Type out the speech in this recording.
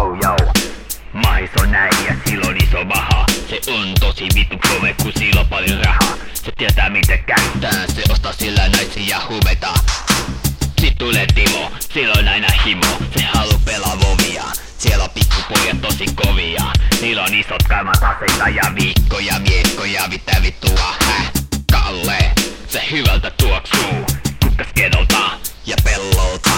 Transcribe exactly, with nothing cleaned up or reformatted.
Yo yo, mahis on näin ja silloin iso maha. Se on tosi vittu kome, kun sillä on paljon rahaa. Se tietää miten käyttää, se ostaa sillä naisia ja huumeita. Sit tulee Timo, sillä on aina himo. Se haluu pelaa vovia, siellä on pikkupojat tosi kovia. Niillä on isot kaimat aseita ja viikkoja, viekkoja, mitä vittua, häh? Kalle, se hyvältä tuoksuu kukkaskedolta ja pellolta.